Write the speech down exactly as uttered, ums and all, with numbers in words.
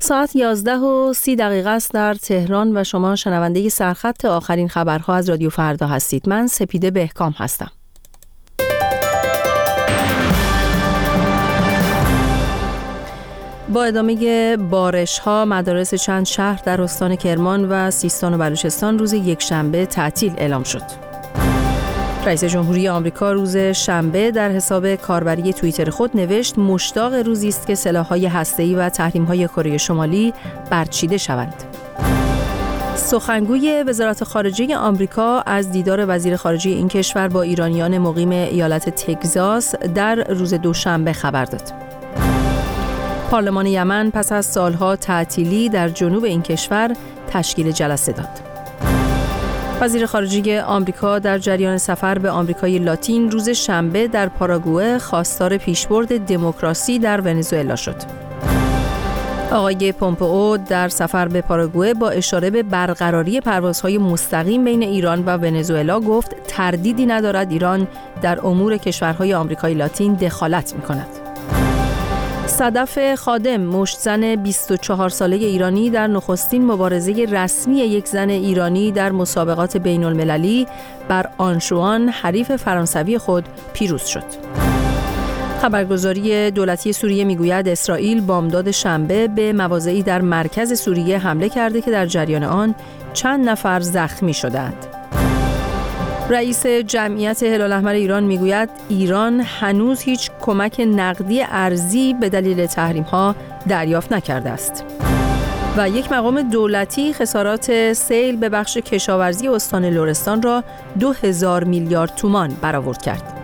ساعت یازده و سی دقیقه است در تهران و شما شنونده سرخط آخرین خبرها از رادیو فردا هستید. من سپیده بهکام هستم. با ادامه بارش‌ها مدارس چند شهر در استان کرمان و سیستان و بلوچستان روز یکشنبه تعطیل اعلام شد. رئیس جمهوری آمریکا روز شنبه در حساب کاربری توییتر خود نوشت مشتاق روزی است که سلاح‌های هسته‌ای و تحریم‌های کره شمالی برچیده شوند. سخنگوی وزارت خارجه آمریکا از دیدار وزیر خارجه این کشور با ایرانیان مقیم ایالت تگزاس در روز دوشنبه خبر داد. پارلمان یمن پس از سالها تعطیلی در جنوب این کشور تشکیل جلسه داد. وزیر خارجه آمریکا در جریان سفر به آمریکای لاتین روز شنبه در پاراگوئه خواستار پیشبرد دموکراسی در ونزوئلا شد. آقای پومپئو در سفر به پاراگوئه با اشاره به برقراری پروازهای مستقیم بین ایران و ونزوئلا گفت تردیدی ندارد ایران در امور کشورهای آمریکای لاتین دخالت می‌کند. صدف خادم، مشت‌زن بیست و چهار ساله ایرانی در نخستین مبارزه رسمی یک زن ایرانی در مسابقات بین‌المللی بر آنشوان حریف فرانسوی خود پیروز شد. خبرگزاری دولتی سوریه میگوید اسرائیل بامداد شنبه به مواضعی در مرکز سوریه حمله کرده که در جریان آن چند نفر زخمی شدند. رئیس جمعیت هلال احمر ایران میگوید ایران هنوز هیچ کمک نقدی ارزی به دلیل تحریم‌ها دریافت نکرده است. و یک مقام دولتی خسارات سیل به بخش کشاورزی استان لرستان را دو هزار میلیارد تومان برآورد کرد.